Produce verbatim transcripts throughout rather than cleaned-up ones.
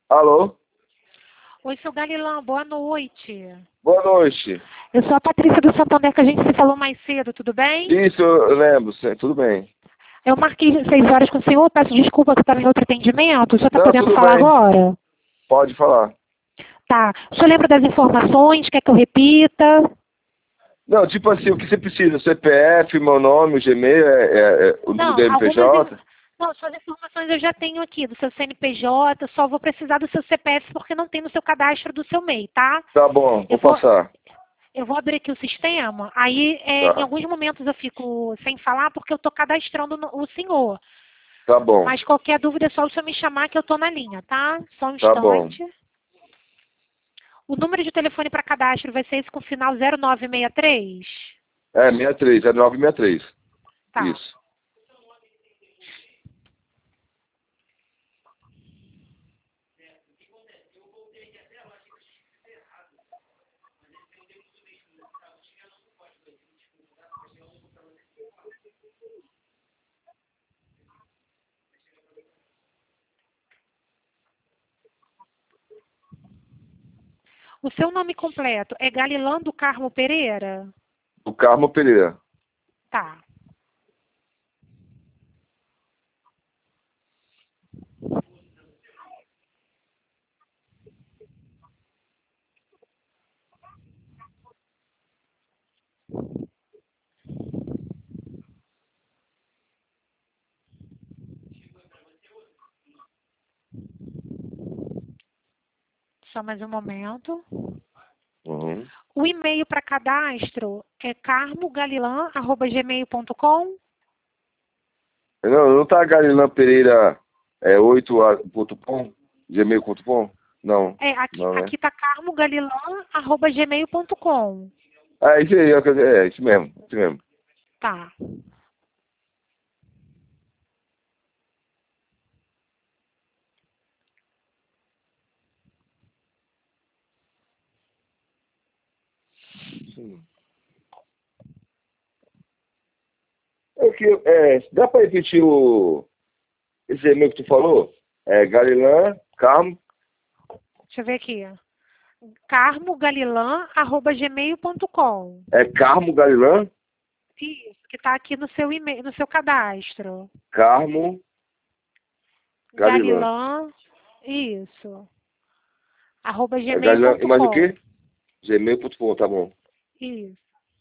Alô? Oi, seu Galilão, boa noite. Boa noite. Eu sou a Patrícia do Santander, que a gente se falou mais cedo, tudo bem? Isso, eu lembro, sim, tudo bem. Eu marquei seis horas com o senhor, peço desculpa que eu estava em outro atendimento. O senhor está Não, podendo tudo falar bem. agora? Pode falar. Tá. O senhor lembra das informações? Quer que eu repita? Não, tipo assim, o que você precisa? C P F, meu nome, o Gmail, é, é, é, o número do Não, algumas... in- M P J? Não, suas informações eu já tenho aqui, do seu C N P J, só vou precisar do seu C P F porque não tem no seu cadastro do seu M E I, tá? Tá bom, Eu vou vou, passar. eu vou abrir aqui o sistema, aí é, em Tá, alguns momentos eu fico sem falar porque eu estou cadastrando no- o senhor. tá bom, Mas qualquer dúvida é só o senhor me chamar que eu estou na linha, tá? Só um tá bom. instante. O número de telefone para cadastro vai ser esse com final zero nove seis três? É, sessenta e três, é nove sessenta e três. Tá. Isso. O seu nome completo é Galilã do Carmo Pereira? O Carmo Pereira. Tá. Só mais um momento. Uhum. O e-mail para cadastro é carmogalilan arroba gmail ponto com? Não, não tá Garilã Pereira é, oito ponto com? Gmail ponto com? Não, É, aqui, não, né? aqui tá carmogalilan arroba gmail ponto com. É isso aí, é, é isso mesmo, isso mesmo. Tá. Sim. É que, é, dá pra repetir o, esse e-mail que tu falou? É Garilã, Carmo, Deixa eu ver aqui. carmogalilan arroba gmail ponto com. é Carmo Garilã, Isso, que está aqui no seu e-mail, no seu cadastro. Carmo Garilã. Galilã, isso. Arroba É gmail Garilã, e ponto mais o com. quê? Gmail ponto com, tá bom. Isso.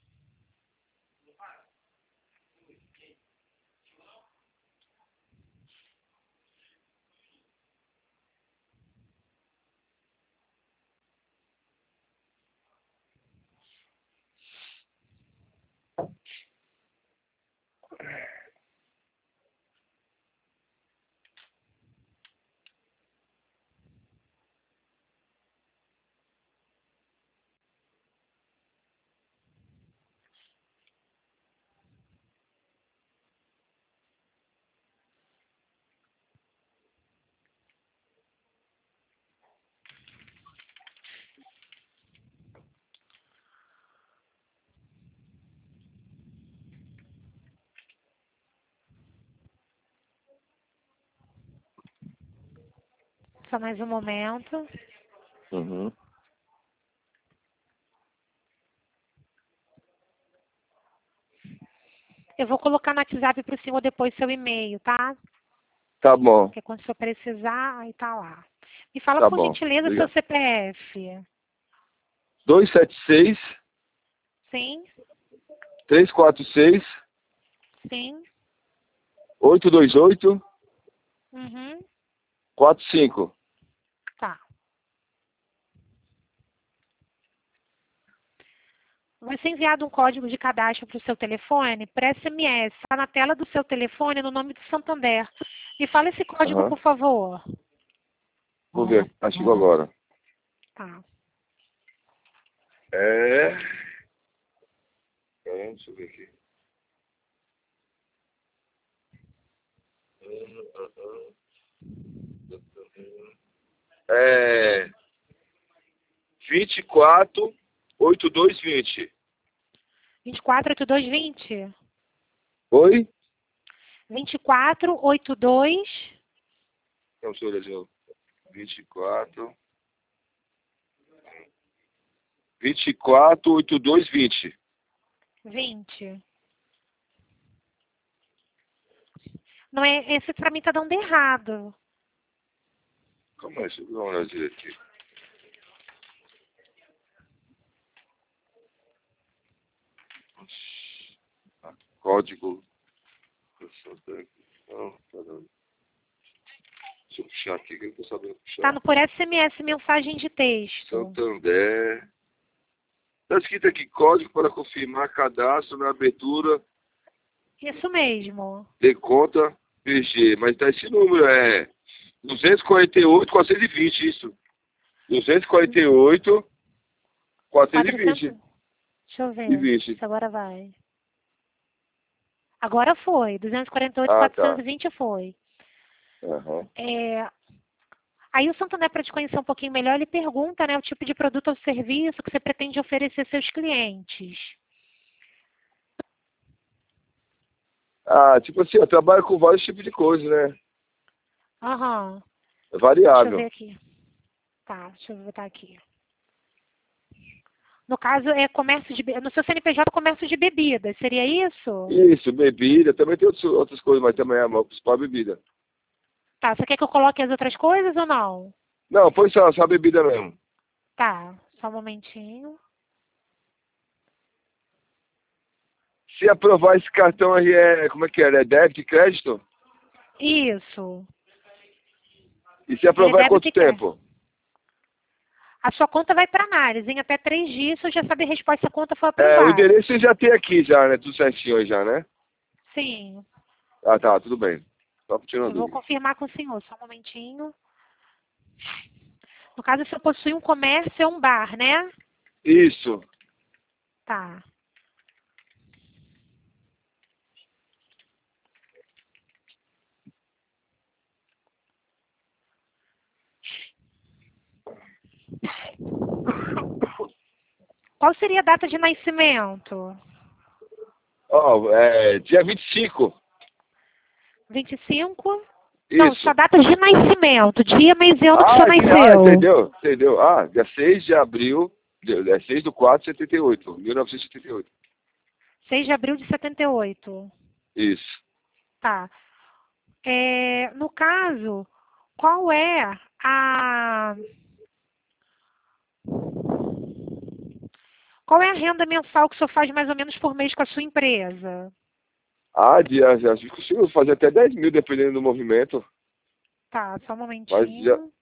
Só mais um momento. Uhum. Eu vou colocar no WhatsApp para o senhor depois seu e-mail, tá? Tá bom, Porque quando o senhor precisar, aí tá lá. Me fala, tá por bom. gentileza, seu Obrigado. C P F. dois sete seis, Sim, três quatro seis, sim. oito dois oito, Uhum. quatro cinco. Tá. Vai ser enviado um código de cadastro para o seu telefone, para S M S. Está na tela do seu telefone, no nome do Santander. Me fala esse código, Aham. por favor. Vou ver, acho que chegou agora. Tá. É. É, deixa eu ver aqui. É. vinte e quatro, oitenta e dois, vinte. vinte e quatro, oitenta e dois, vinte. Oi? vinte e quatro, oitenta e dois. Não, senhor, de novo. vinte e quatro. vinte e quatro, oitenta e dois, vinte. vinte. Não é, esse pra mim tá dando errado. Calma aí, deixa eu dar uma olhadinha aqui. Código. Não, tá dando. Deixa eu puxar aqui, que eu não tô sabendo puxar. Tá no por S M S, mensagem de texto. Santander. Tá escrito aqui, código para confirmar cadastro na abertura Isso mesmo. de conta P G. Mas tá esse número, é duzentos e quarenta e oito, quatrocentos e vinte, isso. duzentos e quarenta e oito, quatrocentos e vinte. quatrocentos. Deixa eu ver E vinte. se agora vai. Agora foi. duzentos e quarenta e oito, Ah, quatrocentos e tá. vinte foi. Aham. É, aí o Santander, para te conhecer um pouquinho melhor, ele pergunta, né, o tipo de produto ou serviço que você pretende oferecer aos seus clientes. Ah, tipo assim, eu trabalho com vários tipos de coisas, né? Aham. É Deixa eu ver variável. aqui. Tá, deixa eu botar aqui. No caso, é comércio de... be- No seu C N P J, comércio de bebidas. Seria isso? Isso, bebida, também tem outros, outras coisas, mas também é a principal bebida. Tá, você quer que eu coloque as outras coisas ou não? Não, põe só, só a bebida mesmo. Tá, só um momentinho. Se aprovar esse cartão aí, é, como é que é? É débito e crédito? Isso. E se Ele aprovar é deve quanto ter que... tempo? A sua conta vai para análise. Em até três dias, eu já sabe a resposta se a conta foi É, o aprovada. endereço você já tem aqui já, né? Tudo certinho aí já, né? Sim. Ah, tá, tudo bem. Só pra tirar uma Eu vou dúvida. confirmar com o senhor. Só um momentinho. No caso, o senhor possui um comércio ou um bar, né? Isso. Tá. Qual seria a data de nascimento? Ó, é dia vinte e cinco. vinte e cinco? Não, sua Isso. data de nascimento. Dia, mês e ano que o senhor Ah, dia, ah, nasceu. entendeu? Entendeu? Ah, dia seis de abril, é seis do quatro de setenta e oito, mil novecentos e setenta e oito. seis de abril de setenta e oito. Isso. Tá. É, no caso, qual é a... Qual é a renda mensal que o senhor faz mais ou menos por mês com a sua empresa? Ah, dia, já acho que consigo fazer até dez mil, dependendo do movimento. Tá, só um Mas já... momentinho.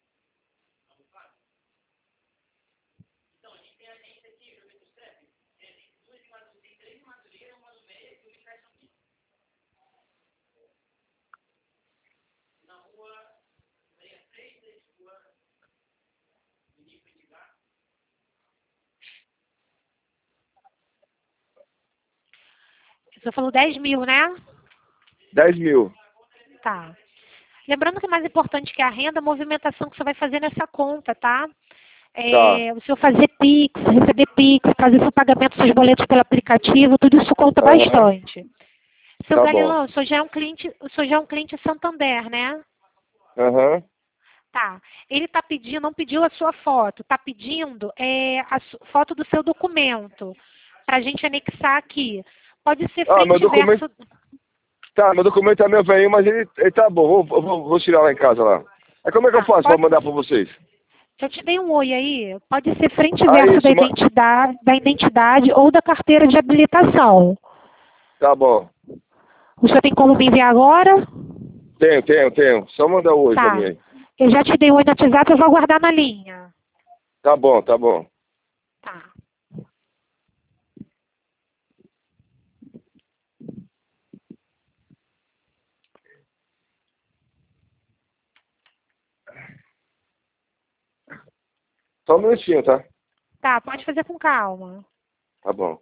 O senhor falou dez mil, né? dez mil. Tá. Lembrando que o mais importante que a renda é a movimentação que você vai fazer nessa conta, tá? Tá. É, o senhor fazer Pix, receber Pix, fazer seu pagamento, seus boletos pelo aplicativo, tudo isso conta Aham. bastante. Seu Tá bom. Galilão, o senhor já é um cliente, o senhor já é um cliente Santander, né? Aham. Tá. Ele está pedindo, não pediu a sua foto, está pedindo é, a su- foto do seu documento, para a gente anexar aqui. Pode ser Ah, meu frente e documento... verso. Tá, meu documento é meu velhinho, mas ele, ele tá bom. Vou, vou, vou tirar lá em casa lá. Aí como é que eu Tá, faço pra pode, mandar pra vocês? eu te dei um oi aí. Pode ser frente e Ah, verso da isso. Ma... identidade, da identidade ou da carteira de habilitação. Tá bom. O senhor tem como me enviar agora? Tenho, tenho, tenho. Só mandar o oi pra mim Tá. aí. Eu já te dei um oi no WhatsApp, eu vou aguardar na linha. Tá bom, tá bom. Tá. Só um minutinho, tá? Tá, pode fazer com calma. Tá bom.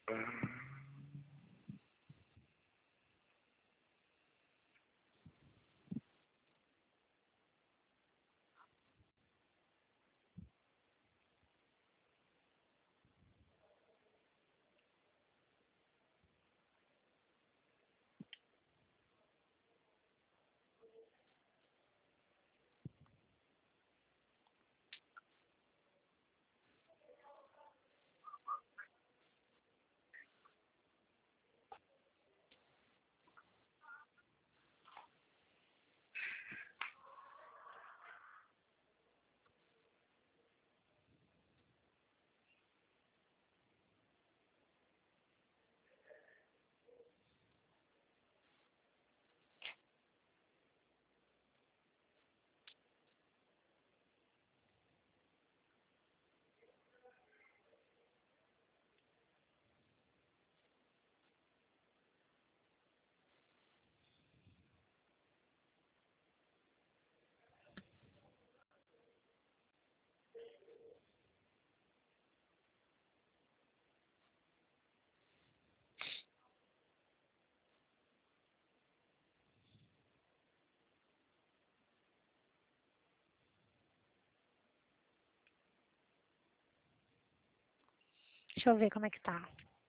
Deixa eu ver como é que tá.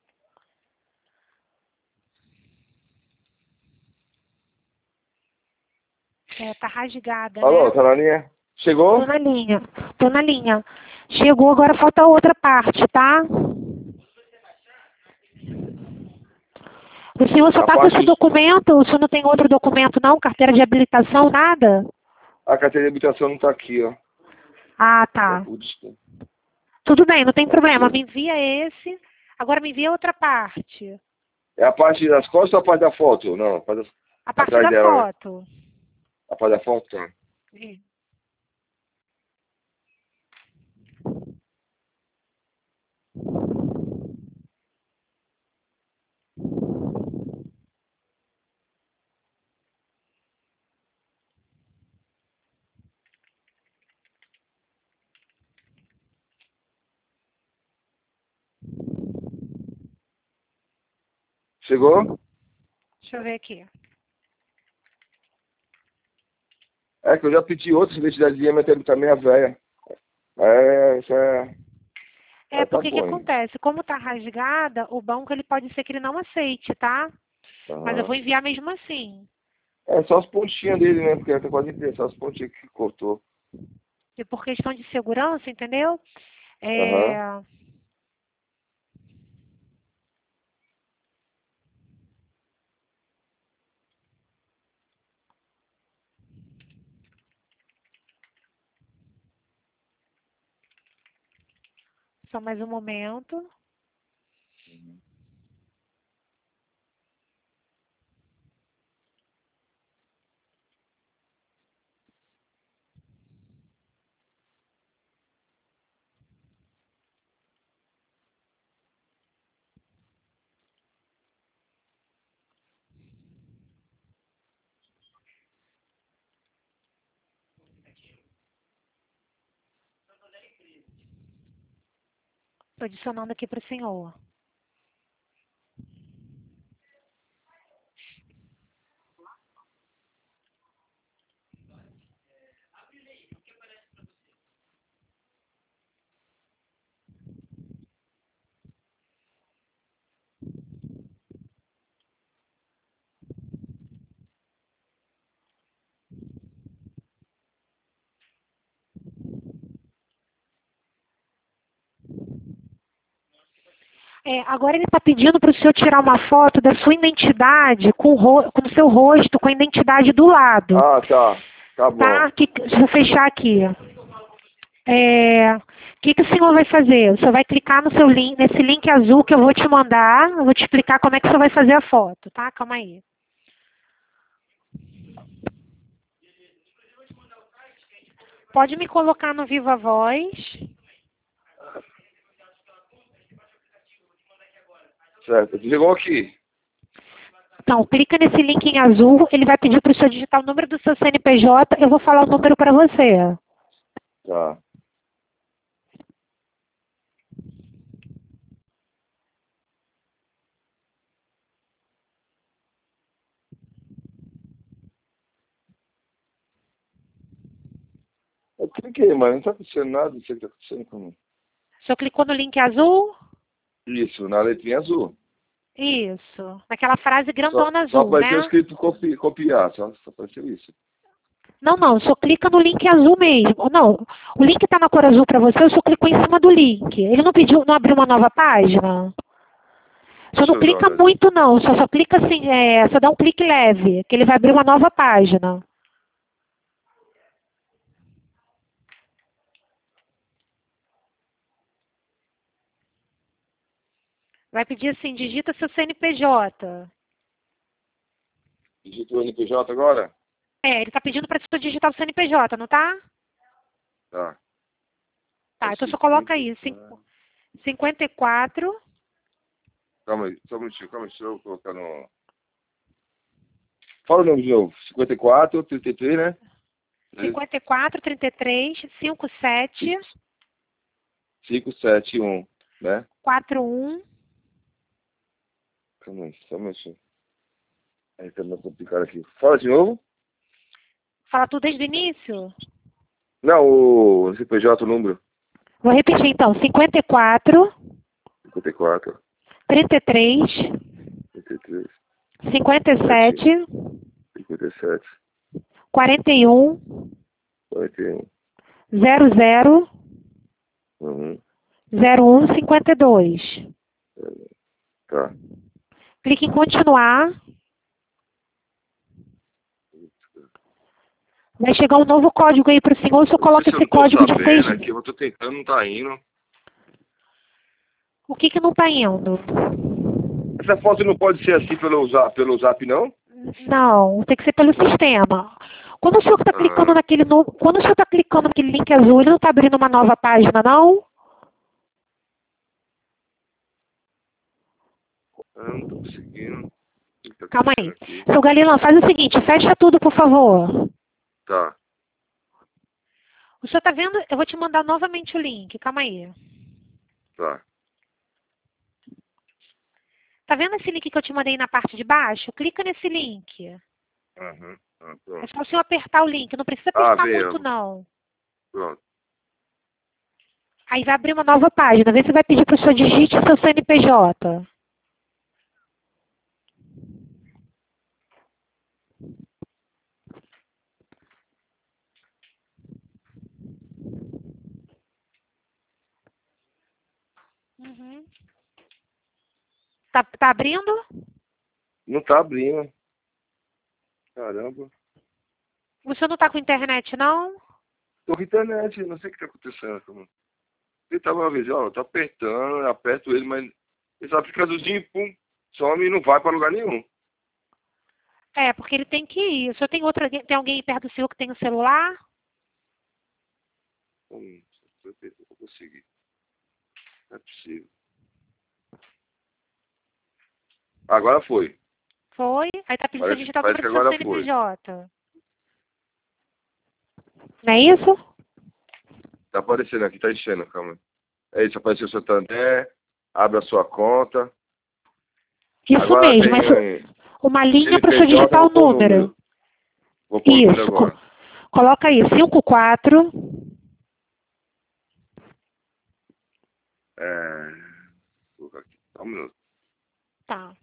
É, tá rasgada, Alô, né? tá na linha? Chegou? Tô na linha. Tô na linha. Chegou, agora falta a outra parte, tá? O senhor só A tá com esse parte... documento? O senhor não tem outro documento, não? Carteira de habilitação, nada? A carteira de habitação não tá aqui, ó. Ah, Tá tá. por distância. Tudo bem, não tem problema. Aqui. Me envia esse. Agora me envia outra parte. É a parte das costas ou a parte da foto? Não, a parte das... A parte atrás da dela, né? foto. A parte da foto, tá. Ih. Chegou? Deixa eu ver aqui. É que eu já pedi outras identidades de mas tá meia velha. É, isso é... É, é tá porque o que bom. acontece? Como tá rasgada, o banco ele pode ser que ele não aceite, tá? Mas eu Aham. vou enviar mesmo assim. É só as pontinhas dele, né? Porque tá quase inteiro, só as pontinhas que cortou. E por questão de segurança, entendeu? Aham. É... Só mais um momento. Estou adicionando aqui para o senhor. É, agora ele está pedindo para o senhor tirar uma foto da sua identidade com o, ro com o seu rosto, com a identidade do lado. Ah, tá. Tá bom. Tá? Que, deixa eu fechar aqui. É, o que, que o senhor vai fazer? O senhor vai clicar no seu link, nesse link azul que eu vou te mandar. Eu vou te explicar como é que o senhor vai fazer a foto, tá? Calma aí. Pode me colocar no Viva Voz. Certo. Chegou aqui. Então, clica nesse link em azul. Ele vai pedir para o senhor digitar o número do seu C N P J. Eu vou falar o número para você. Tá. Eu cliquei, mas não tá acontecendo nada, não sei o que tá acontecendo comigo. O senhor clicou no link azul? Isso, na letrinha azul. Isso. Naquela frase Só, grandona só azul, apareceu né? escrito copi, copiar, só, só apareceu isso. Não, não, o senhor clica no link azul mesmo. Não, o link está na cor azul para você, o senhor clicou em cima do link. Ele não pediu, não abriu uma nova página? O senhor Deixa não eu dar uma clica olhadinha. muito não, só, só clica assim, é, só dá um clique leve, que ele vai abrir uma nova página. Vai pedir assim, digita seu C N P J. Digita o N P J agora? É, ele está pedindo para você digitar o C N P J, não tá? Tá. É Tá, o então você coloca seguinte. aí, Tá. cinquenta e quatro, Calma aí, só um minutinho, calma aí, deixa eu colocar no... Fala o nome de novo. cinquenta e quatro, trinta e três, né? cinquenta e quatro, trinta e três, cinquenta e sete, cinco sete um, né? quarenta e um. Calma aí, só um minutinho. Aí tá meio complicado aqui. Fala de novo. Fala tudo desde o início? Não, o C P J, o número. Vou repetir então, cinquenta e quatro, cinquenta e quatro, trinta e três, trinta e três, cinquenta e sete, cinquenta e sete, quarenta e um, quarenta e um, zero zero, uhum, zero um, cinquenta e dois. tá. Clique em continuar. Vai chegar um novo código aí para o senhor, o senhor Eu não sei coloca se eu esse não tô código de seis. sabendo aqui, eu tô tentando, não tá indo. O que que não está indo? Essa foto não pode ser assim pelo zap, pelo zap não? Não, tem que ser pelo sistema. Quando o senhor está clicando Ah, naquele no... quando o senhor está clicando naquele link azul, ele não está abrindo uma nova página, não? eu não tô conseguindo. O que tá Calma acontecendo aí. aqui? Seu Galilão, faz o seguinte, fecha tudo, por favor. Tá, O senhor está vendo? Eu vou te mandar novamente o link. Calma aí. tá. Tá vendo esse link que eu te mandei na parte de baixo? Clica nesse link. Uhum. Ah, É pronto. só o senhor apertar o link. Não precisa Ah, apertar muito, veio. não. Pronto. Aí vai abrir uma nova página. Vê se vai pedir para o senhor digite seu C N P J. Uhum. Tá, tá abrindo? Não tá abrindo. Caramba. O senhor não tá com internet, não? Tô com internet, não sei o que tá acontecendo. Como... Ele tava uma vez, ó, eu tô apertando, eu aperto ele, mas esse aplicativozinho, pum, some e não vai pra lugar nenhum. É, porque ele tem que ir. O senhor tem, outra, tem alguém perto do senhor que tem um celular? Hum, eu vou conseguir. Não é possível. Agora foi. Foi. Aí tá pedindo pra Parece, digitar o parece número que do seu agora foi. C N P J. Não é isso? Tá aparecendo aqui, tá enchendo, calma. É isso, apareceu o Santander, abre a sua conta. Isso Agora mesmo, tem mas eh, uma linha para o senhor C N P J, eu digitar o vou pôr o número. número. Vou pôr o número Isso. Co- agora. coloca aí, cinco quatro. É... Vou colocar aqui, só um minuto. Tá.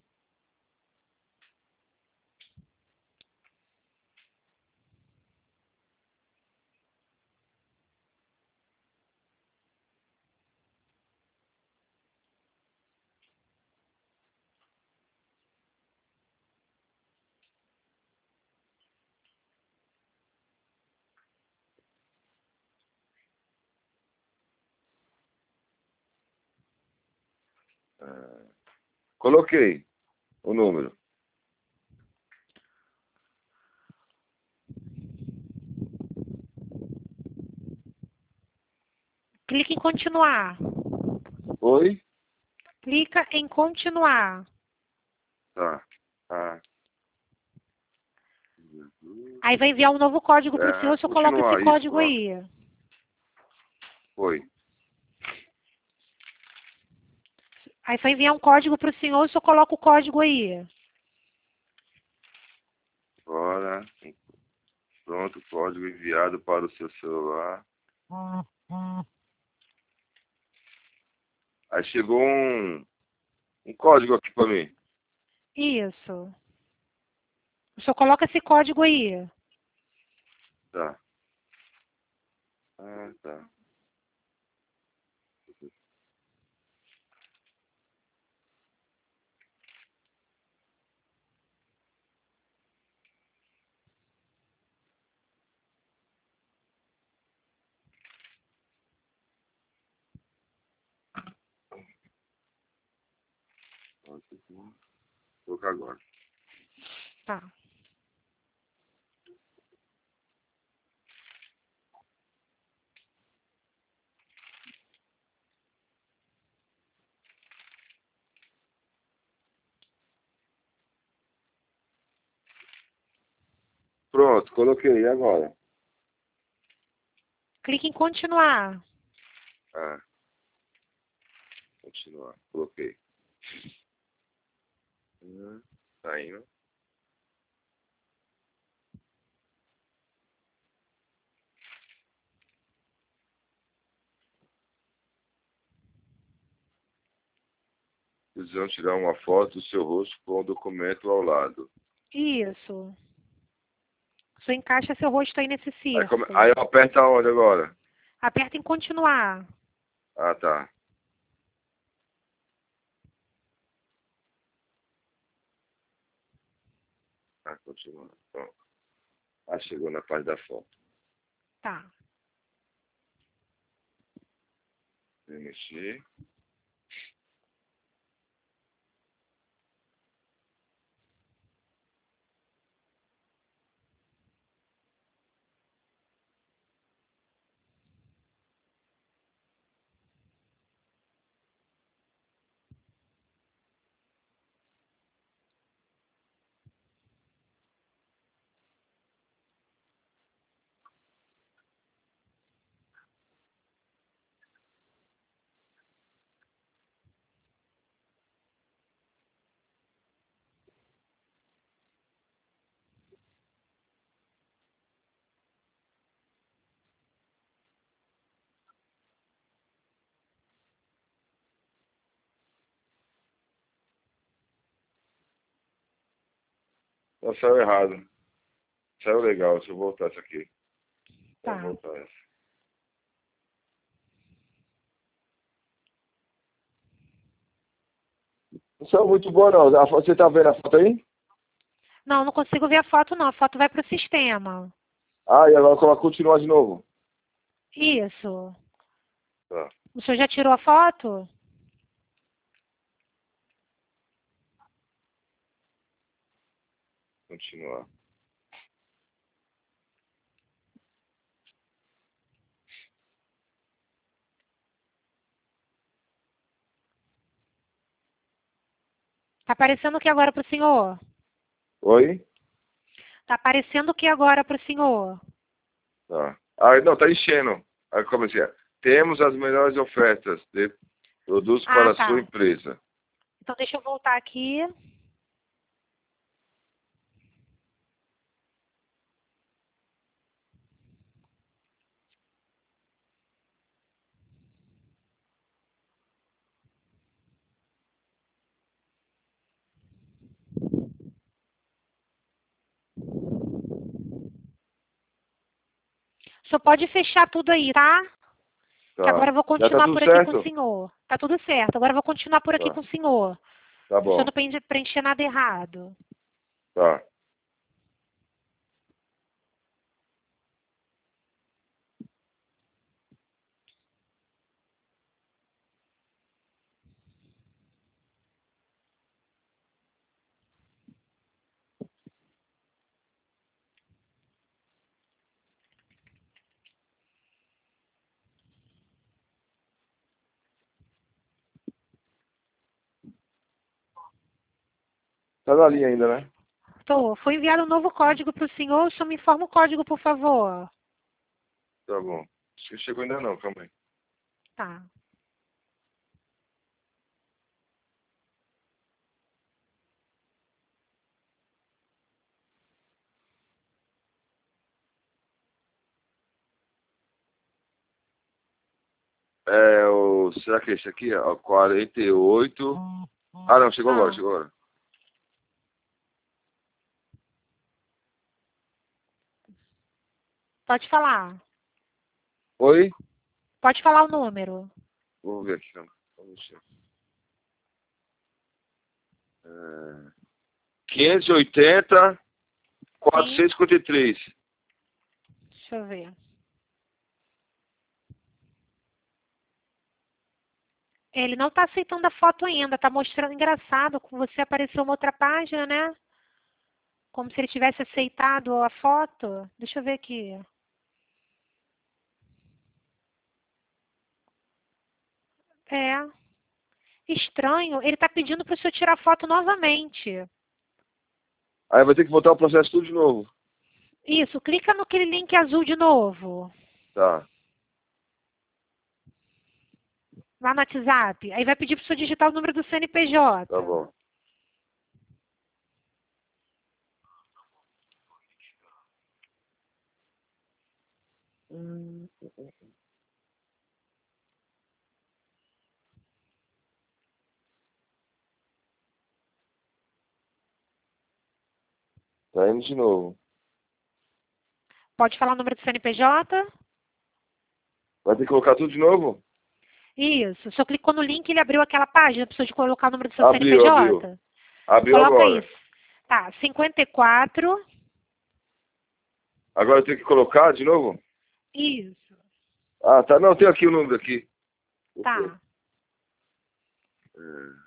É... Coloquei o número. Clique em continuar. Oi? Clica em continuar. Tá. Ah. Aí vai enviar um novo código para o senhor, É, o senhor coloca esse continuar, isso, código coloca. aí. Foi. Aí vai enviar um código para o senhor, o senhor coloca o código aí. Agora, pronto, código enviado para o seu celular. Aí chegou um, um código aqui pra mim. Isso. O senhor coloca esse código aí. Tá. Ah, tá. Vou colocar agora. Tá. Pronto, coloquei. E agora? Clique em continuar. Ah, continuar. Coloquei. Hum, Tá indo. Precisam tirar uma foto do seu rosto com o documento ao lado. Isso. O senhor encaixa seu rosto aí nesse Aí, come... círculo. Aí eu aperto aonde agora? Aperta em continuar. Ah, tá. Ah, continua. Pronto. Ah, chegou na parte da foto. Tá. Mexer. Não, saiu errado. Saiu legal. Deixa eu voltar isso aqui. Vou Tá. voltar essa. Não saiu muito boa, não. A foto- Você tá vendo a foto aí? Não, não consigo ver a foto, não. A foto vai para o sistema. Ah, e agora coloca continuar de novo. Isso. Tá. O senhor já tirou a foto? Continuar. Tá aparecendo o que agora para o senhor? Oi? Tá aparecendo o que agora para o senhor? Tá. Ah, não, tá enchendo. Aí como assim? É? Temos as melhores ofertas de produtos Ah, para a sua tá. empresa. Então deixa eu voltar aqui. O senhor pode fechar tudo aí, tá? Que Tá. agora eu vou Já tá continuar tudo por aqui com o certo? senhor. Tá tudo certo. Agora eu vou continuar por aqui Tá. com o senhor. Tá O senhor bom. não preenche- preencher nada errado. Tá. Tá na linha ainda, né? Tô. Foi enviado um novo código para o senhor. O senhor me informa o código, por favor. Tá bom. Acho que chegou ainda não, calma aí. Tá. É o... Será que é esse aqui? Ó, quarenta e oito. Ah, não, chegou Ah. agora, chegou agora. Pode falar. Oi? Pode falar o número. Vou ver aqui, calma. Vamos ver. É... quinhentos e oitenta, quatrocentos e cinquenta e três. Deixa eu ver. Ele não está aceitando a foto ainda. Está mostrando engraçado. Com você apareceu uma outra página, né? Como se ele tivesse aceitado a foto. Deixa eu ver aqui. É. Estranho. Ele está pedindo para o senhor tirar foto novamente. Aí vai ter que voltar o processo tudo de novo. Isso. Clica naquele link azul de novo. Tá. Lá no WhatsApp. Aí vai pedir para o senhor digitar o número do C N P J. Tá bom. Tá indo de novo. Pode falar o número do C N P J? Vai ter que colocar tudo de novo? Isso. O senhor clicou no link e ele abriu aquela página. Precisa de colocar o número do seu Abriu, C N P J? abriu. Abriu Coloca agora. isso. Tá. cinquenta e quatro. Agora eu tenho que colocar de novo? Isso. Ah, tá. Não, tem aqui o número aqui. Tá. É.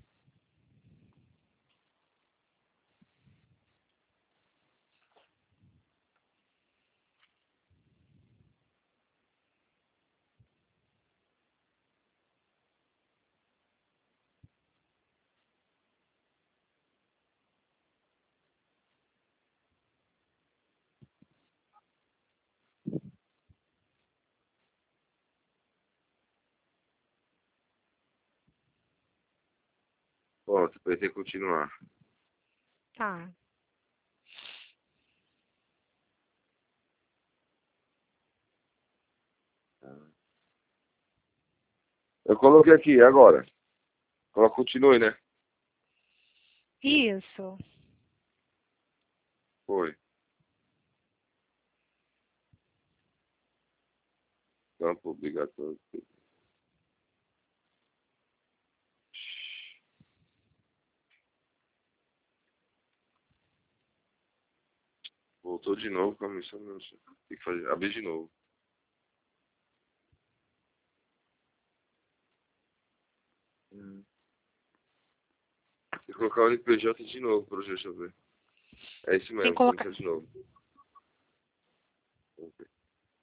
Pronto, vai ter que continuar. Tá. Eu coloquei aqui, agora. Coloca continue, né? Isso. Foi. Campo obrigatório. Voltou de novo com a missão. Tem que fazer. Abrir de novo. Hum. Tem que colocar o N P J de novo, para deixa eu ver. É isso Tem mesmo, que colocar. começar de novo. Vamos ver.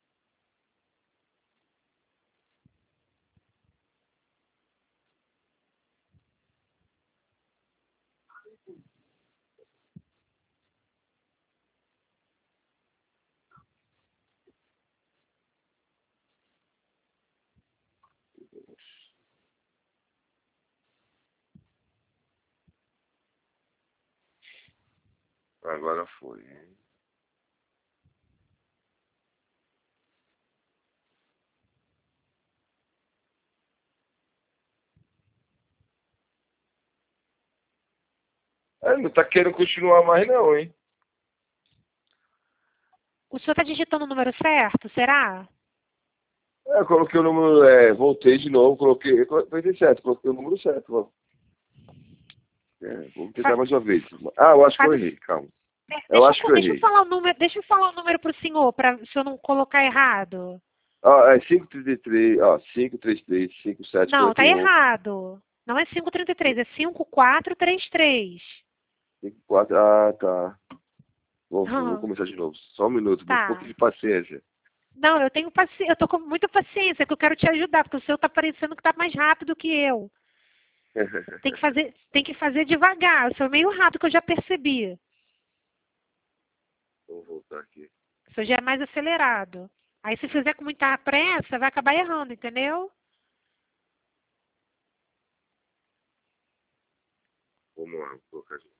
Agora foi. É, não tá querendo continuar mais não, hein? O senhor está digitando o número certo, será? É, eu coloquei o número, é, voltei de novo, coloquei, coloquei certo, coloquei o número certo, ó. É, vamos tentar Fa mais uma vez. Ah, eu acho que eu faz... errei, calma. É, Eu deixa, acho que eu, eu deixa eu errei. falar o número, deixa eu falar o número para o senhor, para o senhor não colocar errado. Ó, é cinco três três, ó, cinco três três, cinco sete Não, quatro tá um, errado. Não é cinco três três, é cinco quatro três três. cinco quatro, ah, tá. Vou, vou começar de novo. Só um minuto, um pouco Tá. de paciência. Não, eu tenho paciência, eu tô com muita paciência, que eu quero te ajudar, porque o seu tá parecendo que tá mais rápido que eu. Tem que fazer, tem que fazer devagar. O seu é meio rápido, que eu já percebi. Vou voltar aqui. O seu já é mais acelerado. Aí se fizer com muita pressa, vai acabar errando, entendeu? Vamos lá, vou colocar aqui.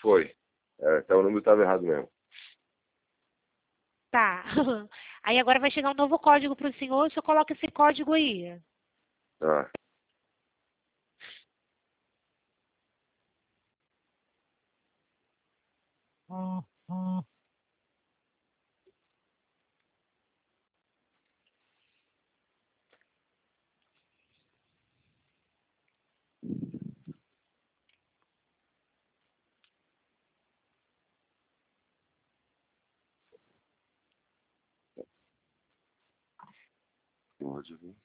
Foi. É, então o número estava errado mesmo. Tá. Aí agora vai chegar um novo código para o senhor, o senhor coloca esse código aí. Tá. Código.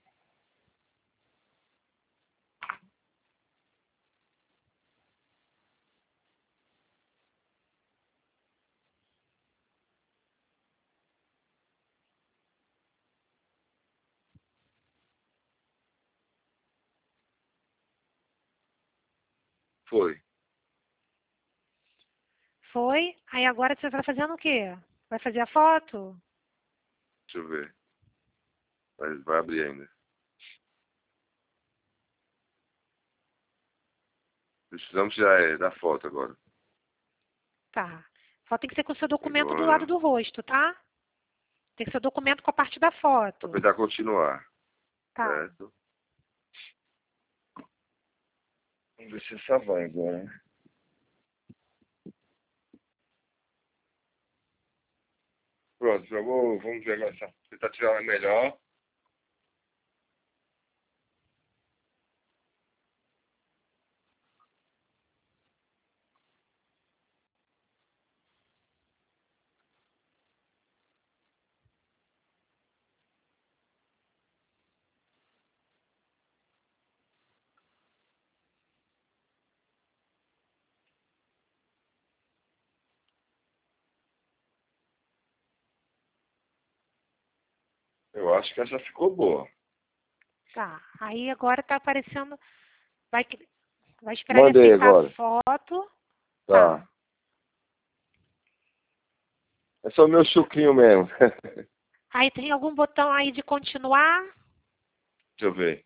Foi. Foi? Aí agora você vai fazendo o quê? Vai fazer a foto? Deixa eu ver. Mas vai abrir ainda. Precisamos tirar é, da foto agora. Tá. Foto tem que ser com o seu documento do lado Agora. do rosto, tá? Tem que ser o documento com a parte da Vou foto. apertar continuar. Tá. Certo? Vamos ver se essa vai agora, né? Pronto, já vou, vamos ver agora. Se tentar tirar uma melhor. Eu acho que essa ficou boa. Tá. Aí agora tá aparecendo. Vai, vai esperar ele Mandei aceitar agora. a foto. Tá. Tá. É só o meu chucrinho mesmo. Aí tem algum botão aí de continuar? Deixa eu ver.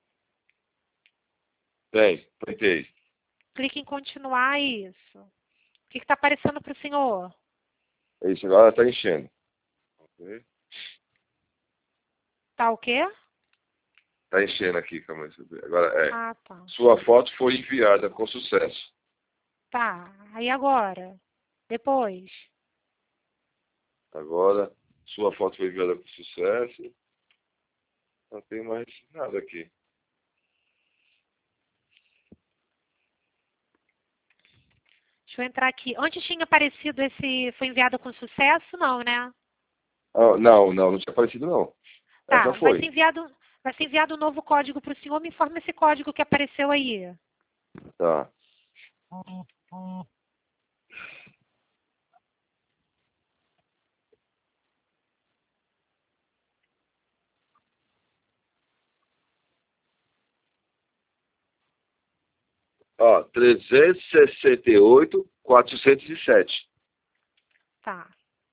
Tem, apertei. Clique em continuar, isso. O que está aparecendo para o senhor? É isso, agora tá enchendo. Ok. Tá o quê? Tá enchendo aqui, calma aí, deixa eu ver. Agora é. Ah, tá. Sua foto foi enviada com sucesso. Tá. Aí agora? Depois? Agora, sua foto foi enviada com sucesso. Não tem mais nada aqui. Deixa eu entrar aqui. Antes tinha aparecido esse... Foi enviado com sucesso? Não, né? Ah, não, não, não tinha aparecido não. Tá. Essa Vai ser foi. enviado... Vai ser enviado um novo código para o senhor. Me informa esse código que apareceu aí. Tá. Ó, trezentos e sessenta e oito, quatrocentos e sete. Tá.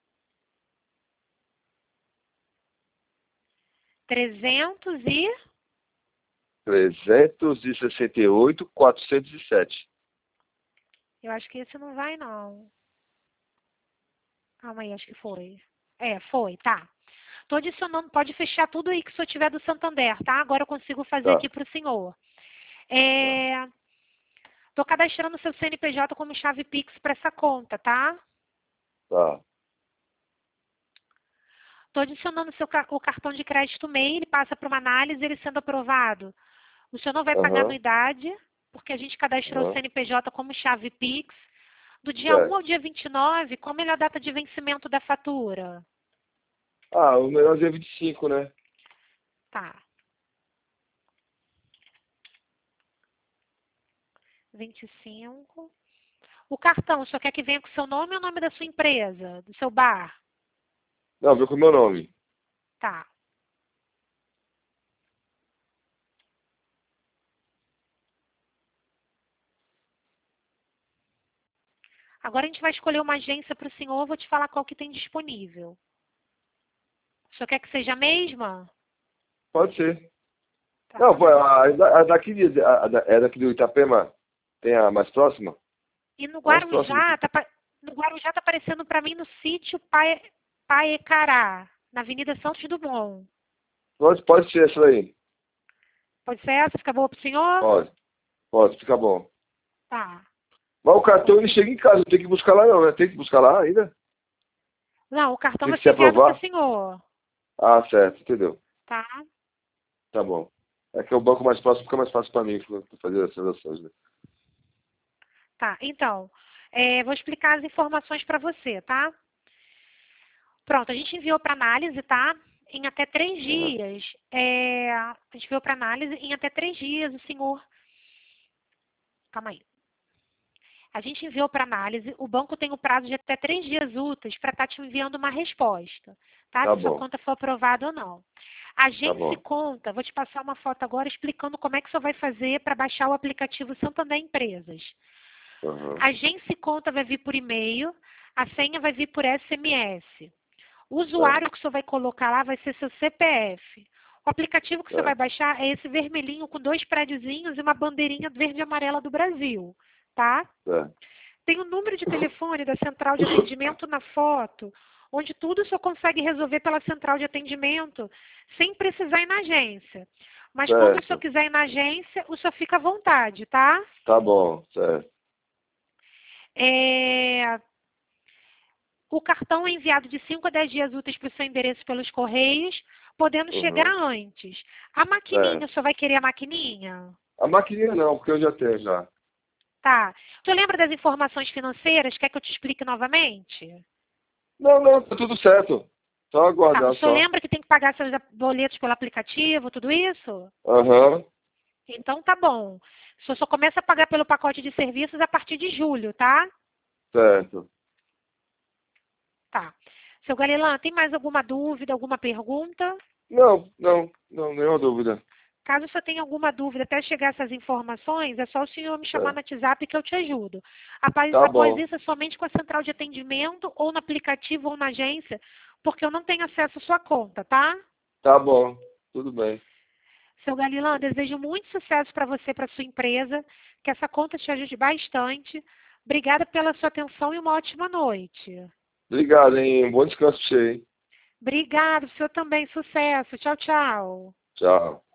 trezentos e... trezentos e sessenta e oito, quatrocentos e sete. Eu acho que esse não vai, não. Calma aí, acho que foi. É, foi, tá. Tô adicionando, pode fechar tudo aí que o senhor tiver do Santander, tá? Agora eu consigo fazer Tá, aqui para o senhor. tá, É, tô cadastrando o seu C N P J como chave Pix para essa conta, tá? tá. Tô adicionando o, seu, ca- o cartão de crédito M E I, ele passa para uma análise, ele sendo aprovado. O senhor não vai pagar Aham, anuidade, porque a gente cadastrou o aham. C N P J como chave Pix. Do dia um Certo. ao dia vinte e nove, como é a data de vencimento da fatura? Ah, o melhor dia é vinte e cinco, né? Tá. vinte e cinco. O cartão, o senhor quer que venha com o seu nome ou o nome da sua empresa, do seu bar? Não, viu com o meu nome. Tá. Agora a gente vai escolher uma agência para o senhor, vou te falar qual que tem disponível. O senhor quer que seja a mesma? Pode ser. Tá. Não, pô, a, a daqui, de- a, a, da- é daqui do Itapema. Tem a mais próxima? E no Mais próximo. Guarujá, tá, pa- no Guarujá tá aparecendo para mim no sítio Pai, Paecará, na Avenida Santos Dumont. Pode, pode ser essa daí. Pode ser essa? Fica boa pro senhor? Pode. Pode, fica bom. Tá. Mas o cartão ele chega em casa, não tem que buscar lá não, né? Tem que buscar lá ainda? Não, o cartão Tem vai que se ser enviado para aprovar? o senhor. Ah, certo, entendeu. Tá? Tá bom. É que é o banco mais próximo, fica mais fácil para mim pra fazer as transações, né? Tá. Então, é, vou explicar as informações para você, tá? Pronto, a gente enviou para análise, tá? Em até três Uhum. dias. É, a gente enviou para análise em até três dias o senhor. Calma aí. A gente enviou para análise, o banco tem o prazo de até três dias úteis para estar te enviando uma resposta, tá? Tá Se sua bom, conta for aprovada ou não. A tá Agência bom. Conta, vou te passar uma foto agora explicando como é que você vai fazer para baixar o aplicativo Santander Empresas. Uhum. A Agência Conta vai vir por e-mail, a senha vai vir por S M S. O usuário Certo, que você vai colocar lá vai ser seu C P F. O aplicativo que você vai certo, baixar é esse vermelhinho com dois prédiozinhos e uma bandeirinha verde e amarela do Brasil, tá? certo. Tem o número de telefone da central de atendimento na foto, onde tudo só consegue resolver pela central de atendimento, sem precisar ir na agência. Mas quando o senhor Certo. quiser ir na agência, o senhor fica à vontade, tá? Tá bom, certo. É, O cartão é enviado de cinco a dez dias úteis para o seu endereço pelos correios, podendo chegar Uhum. antes. A maquininha, o Certo. senhor vai querer a maquininha? A maquininha não, porque eu já tenho já. Tá. Tu lembra das informações financeiras? Quer que eu te explique novamente? Não, não, tá tudo certo. Só Tá. O aguardar senhor só. lembra que tem que pagar seus boletos pelo aplicativo, tudo isso? Aham, Então tá bom. O senhor só começa a pagar pelo pacote de serviços a partir de julho, tá? certo. Tá. Seu Galilã, tem mais alguma dúvida, alguma pergunta? Não, não, não, nenhuma dúvida. Caso o senhor tenha alguma dúvida até chegar essas informações, é só o senhor me chamar no Certo. WhatsApp que eu te ajudo. Após, Tá após bom, isso, é somente com a central de atendimento, ou no aplicativo, ou na agência, porque eu não tenho acesso à sua conta, tá? tá bom. Tudo bem. Seu Galilã, desejo muito sucesso para você e para sua empresa, que essa conta te ajude bastante. Obrigada pela sua atenção e uma ótima noite. Obrigado, hein? Bom descanso pra você, hein? Obrigado, o senhor também. Sucesso. Tchau, tchau. Tchau.